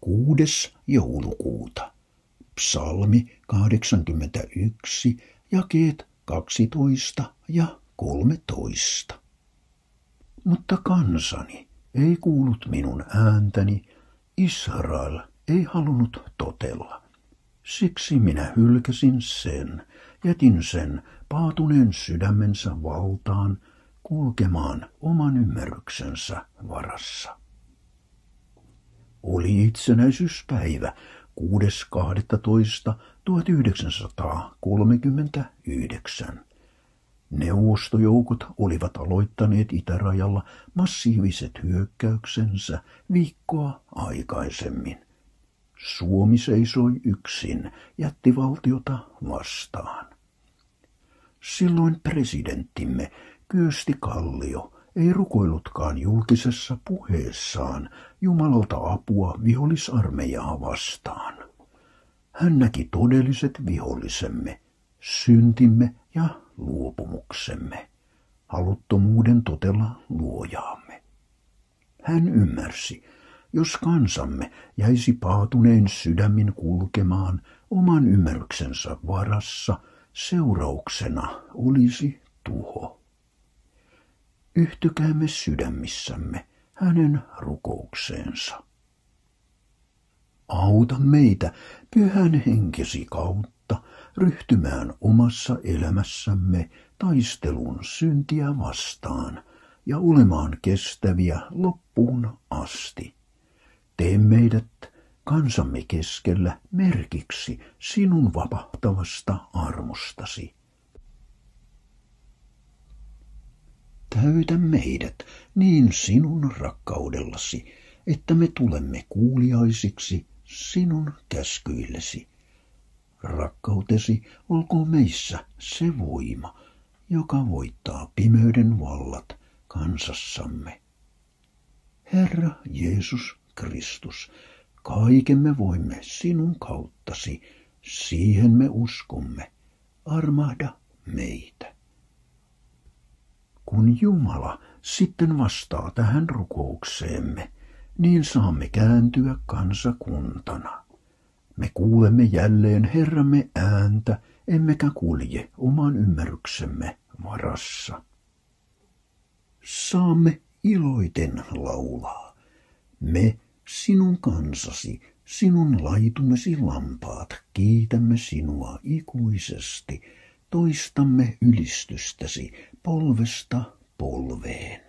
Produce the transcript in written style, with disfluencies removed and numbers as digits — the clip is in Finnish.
6. joulukuuta. Psalmi 81, jakeet 12 ja 13. Mutta kansani ei kuullut minun ääntäni, Israel ei halunnut totella. Siksi minä hylkäsin sen, jätin sen paatuneen sydämensä valtaan kulkemaan oman ymmärryksensä varassa. Oli itsenäisyyspäivä 6.12.1939. Neuvostojoukot olivat aloittaneet itärajalla massiiviset hyökkäyksensä viikkoa aikaisemmin. Suomi seisoi yksin jättivaltiota vastaan. Silloin presidenttimme Kyösti Kallio ei rukoillutkaan julkisessa puheessaan Jumalalta apua vihollisarmeijaa vastaan. Hän näki todelliset vihollisemme, syntimme ja luopumuksemme, haluttomuuden totella luojaamme. Hän ymmärsi, jos kansamme jäisi paatuneen sydämin kulkemaan oman ymmärryksensä varassa, seurauksena olisi tuho. Yhtykäämme sydämissämme hänen rukoukseensa. Auta meitä Pyhän Henkesi kautta ryhtymään omassa elämässämme taisteluun syntiä vastaan ja olemaan kestäviä loppuun asti. Tee meidät kansamme keskellä merkiksi sinun vapahtavasta armostasi. Täytä meidät niin sinun rakkaudellasi, että me tulemme kuuliaisiksi sinun käskyillesi. Rakkautesi olkoon meissä se voima, joka voittaa pimeyden vallat kansassamme. Herra Jeesus Kristus, kaiken me voimme sinun kauttasi, siihen me uskomme. Armahda meitä. Kun Jumala sitten vastaa tähän rukoukseemme, niin saamme kääntyä kansakuntana. Me kuulemme jälleen Herramme ääntä, emmekä kulje oman ymmärryksemme varassa. Saamme iloiten laulaa. Me, sinun kansasi, sinun laitumesi lampaat, kiitämme sinua ikuisesti, toistamme ylistystäsi polvesta polveen.